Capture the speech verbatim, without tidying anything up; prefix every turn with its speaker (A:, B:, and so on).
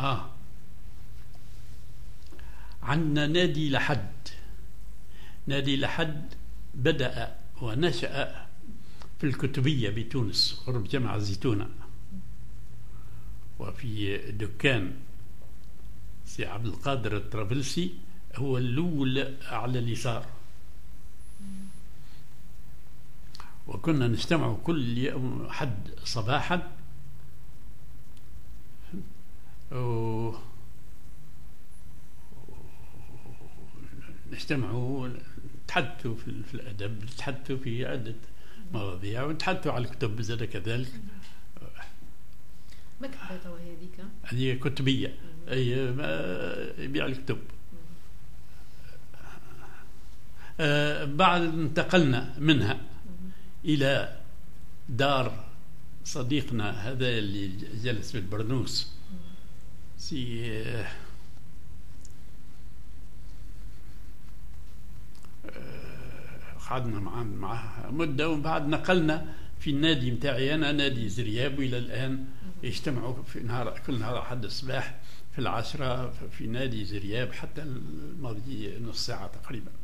A: آه عندنا نادي لحد. نادي لحد بدأ ونشأ في الكتبية بتونس قرب جامع الزيتونة، وفي دكان سي عبد القادر الطرابلسي هو الأول على اليسار. وكنا نجتمع كل يوم حد صباحا و نجتمعوا نتحدثوا في الأدب، نتحدثوا في عدة مواضيع، ونتحدثوا على الكتب زاد كذلك.
B: مكتبة وهذيك
A: هذه كتبية، أي يبيع الكتب. آه بعد انتقلنا منها إلى دار صديقنا هذا اللي جلس في البرنوس، سي قعدنا معاه معه مدة، ومن بعد نقلنا في النادي متاعي أنا، نادي زرياب، وإلى الآن يجتمعوا في نهار كل نهار أحد الصباح في العشرة في نادي زرياب حتى الماضي نص ساعة تقريبا.